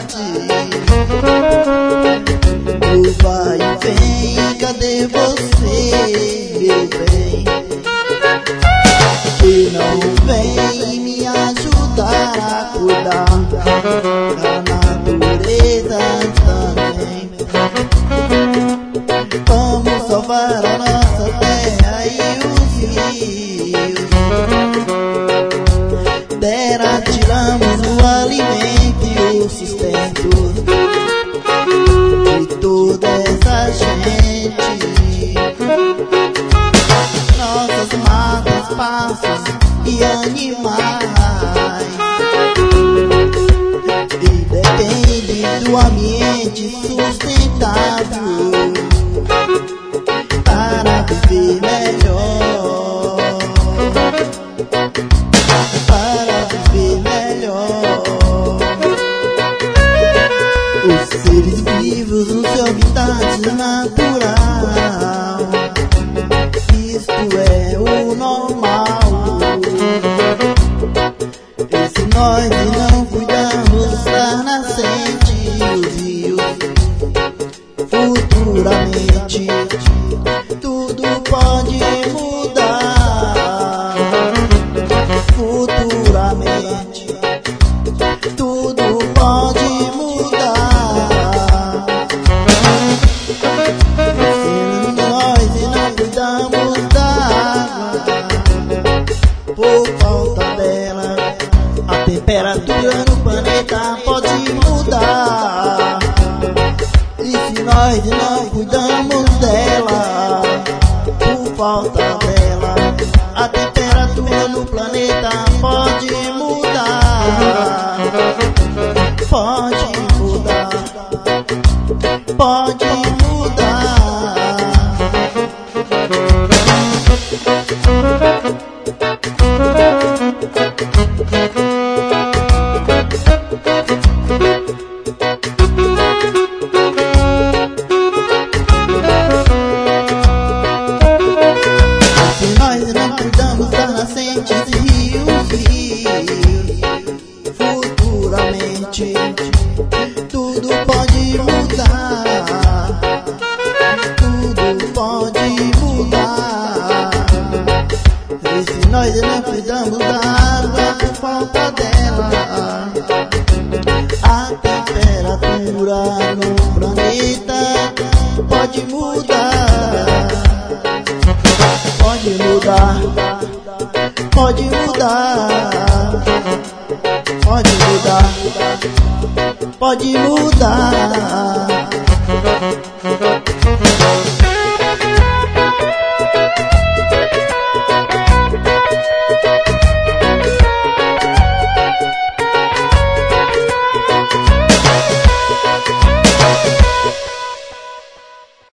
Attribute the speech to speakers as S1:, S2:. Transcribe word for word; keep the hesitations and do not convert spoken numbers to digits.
S1: O vai e vem, cadê você, meu bem? Que não vem me ajudar a cuidar da natureza também. Vamos salvar a nossa terra e os rios. Dera tiramos o alimento e o sustento de toda essa gente. Nossas matas, passos e animais, e depende do ambiente sustentável para viver melhor, para viver melhor. Os seres vivos no seu habitat natural, isto é o normal. E se nós não cuidarmos da nascente e os rios, futuramente tudo pode mudar. Futuramente tudo pode mudar. Se nós não cuidamos da água, por falta dela, a temperatura no planeta pode mudar. E se nós não cuidamos dela, por falta dela, a temperatura no planeta pode mudar. Pode mudar, pode mudar. Cuidamos das nascentes e rios, futuramente tudo pode mudar, tudo pode mudar. E se nós não cuidamos da água por falta dela, a temperatura no planeta pode mudar. Pode mudar, pode mudar, pode mudar, pode mudar.